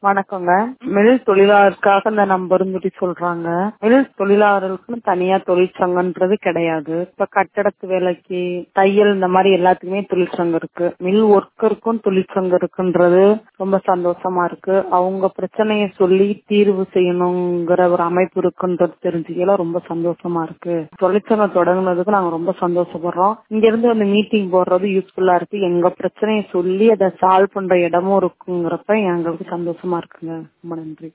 வணக்கங்க. மில் தொழிலாளருக்காக இந்த நம்பர்னு சொல்றாங்க. மில் தொழிலாளர்களுக்கு தனியா தொழிற்சங்கம்ன்றது கிடையாது. இப்ப கட்டடத்து வேலைக்கு, தையல் இந்த மாதிரி எல்லாத்துக்குமே தொழிற்சங்கம் இருக்கு. மில் ஒர்க்கருக்கும் தொழிற்சங்கம் இருக்குன்றது ரொம்ப சந்தோஷமா இருக்கு. அவங்க பிரச்சனைய சொல்லி தீர்வு செய்யணுங்கிற ஒரு அமைப்பு இருக்குன்றது தெரிஞ்சுக்கலாம் ரொம்ப சந்தோஷமா இருக்கு. தொழிற்சங்கம் தொடங்குனதுக்கு நாங்க ரொம்ப சந்தோஷப்படுறோம். இங்க இருந்து அந்த மீட்டிங் போடுறது யூஸ்ஃபுல்லா இருக்கு. எங்க பிரச்சனைய சொல்லி அதை சால்வ் பண்ற இடமும் இருக்குங்கிறப்ப எங்களுக்கு சந்தோஷமா இருக்குங்க. ரொம்ப நன்றி.